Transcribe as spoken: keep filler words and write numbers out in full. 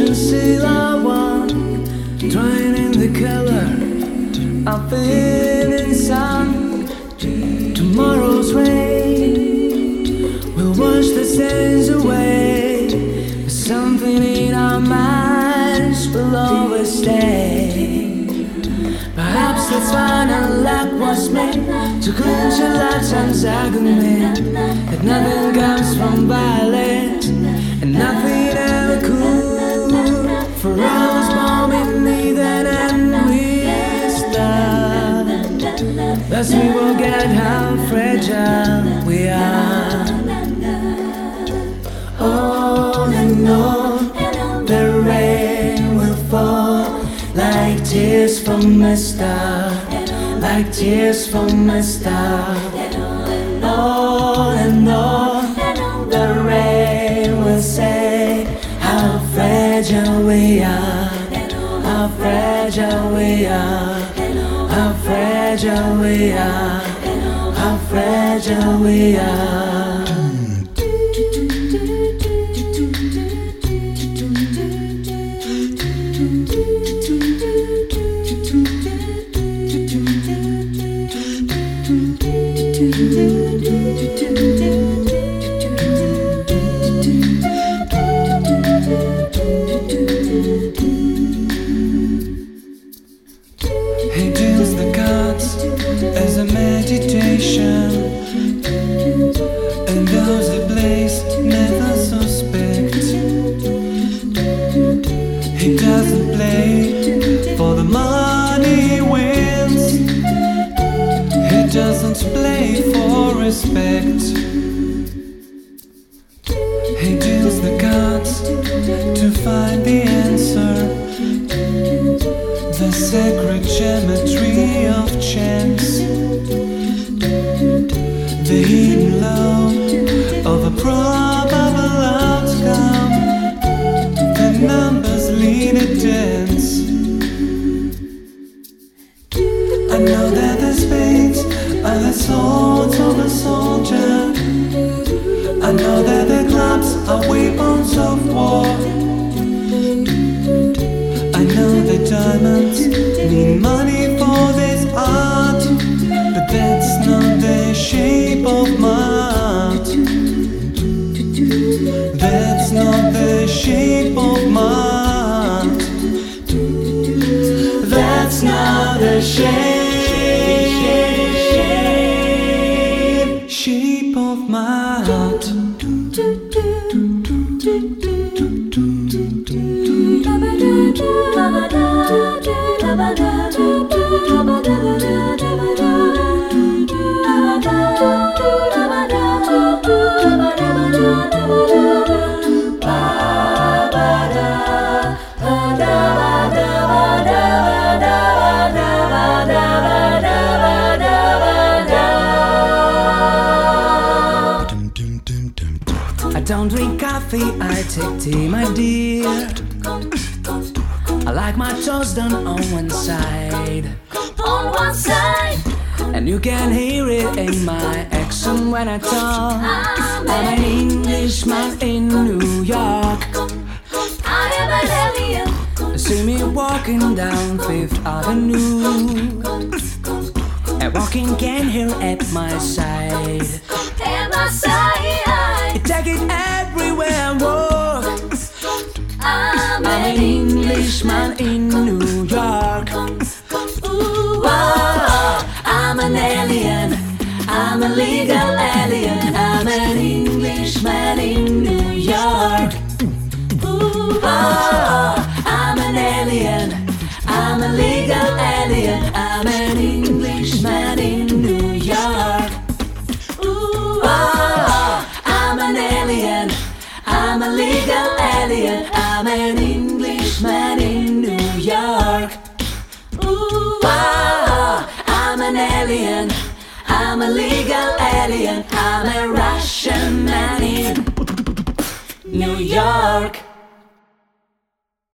ocean still I walk, drying in the color of feeling sun. Tomorrow's rain will wash the stains away, but something in our minds will always stay. Perhaps that's why our luck was meant to clinch a lifetime's argument, that nothing comes from violence and nothing ever could. For all is born beneath an endless star. Thus we forget how fragile we are. On and on, the rain will fall like tears from a star, like tears from a star. On and on, the rain will say how fragile we are, how fragile we are, how fragile we are, how fragile we are. He deals the cards as a meditation, and those he plays never suspect. He doesn't play for the money he wins, he doesn't play for respect. He deals the cards to find the answer, the sacred geometry of chance, the hidden love of a probable outcome. The numbers lead a dance. I know that the spades are the swords of a soldier. I know that the clubs are weapons of war. I know that diamonds mean money for this art, but that's not the shape of my heart. That's not the shape of my heart. That's not the shape, shape of my heart. I don't drink coffee, I take tea, my dear. I like my toast done on one side, On one side, and you can hear it in my accent when I talk. I'm I'm an Englishman in New York. I am an alien. See me walking down Fifth Avenue, a walking can here at my side. At my side, I take it everywhere I walk. I'm I'm an Englishman in New York. Ooh, oh, I'm an alien. I'm a legal alien. I'm an Englishman in New York. Ooh, oh, I'm an alien. I'm a legal alien. I'm an Englishman in New York. Ooh, oh, I'm an alien. I'm a legal alien. I'm an Englishman in New York. Ooh, oh, I'm an alien. I'm a legal alien. I'm a Russian man in New York.